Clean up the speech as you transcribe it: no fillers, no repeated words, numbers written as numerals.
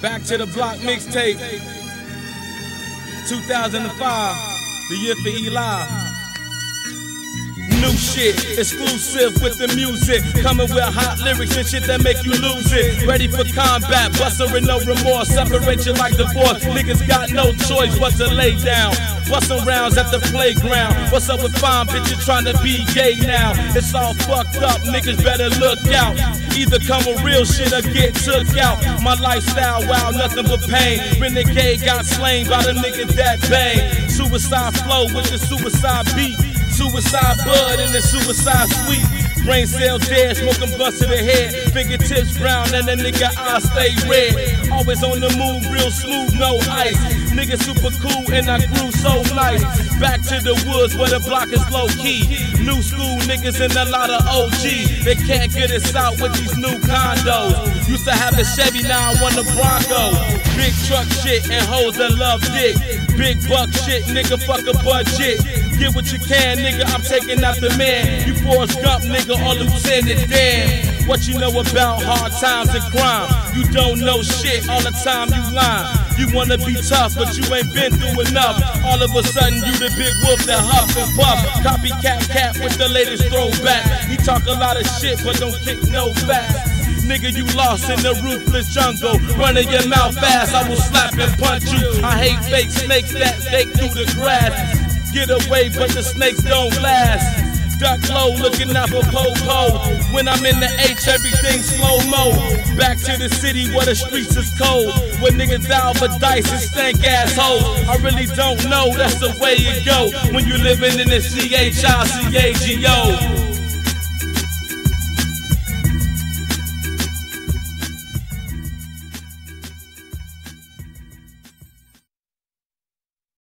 Back to the Block mixtape, 2005, the year for Eli. New shit, exclusive with the music, coming with hot lyrics and shit that make you lose it. Ready for combat, bustin' with no remorse, separate you like divorce. Niggas got no choice but to lay down. Bustin' rounds at the playground. What's up with fine bitches trying to be gay now? It's all fucked up, niggas better look out. Either come with real shit or get took out. My lifestyle, wow, nothing but pain. Renegade got slain by the niggas that bang. Suicide flow with the suicide beat. Suicide bud and the suicide sweet. Brain cell dead, smoking bust to the head. Fingertips brown and the nigga eyes stay red. Always on the move, real smooth, no ice. Nigga super cool and I grew so nice. Back to the woods where the block is low key. New school niggas and a lot of OG. They can't get us out with these new condos. Used to have a Chevy, now I want a Bronco. Big truck shit and hoes that love dick. Big buck shit, nigga, fuck a budget. Get what you can, nigga, I'm taking out the man. You Forrest Gump, nigga, or Lieutenant Dan. What you know about hard times and crime? You don't know shit, all the time you lying. You wanna be tough, but you ain't been through enough. All of a sudden, you the big wolf that huff and puff. Copycat cat with the latest throwback. He talk a lot of shit, but don't kick no facts. Nigga, you lost in the ruthless jungle. Running your mouth fast, I will slap and punch you. I hate fake snakes that fake through the grass. Get away, but the snakes don't last. Duck low, looking out for po-po. When I'm in the H, everything slow-mo. Back to the city where the streets is cold. Where niggas out for dice and stank assholes. I really don't know, that's the way it go. When you living in the CHICAGO.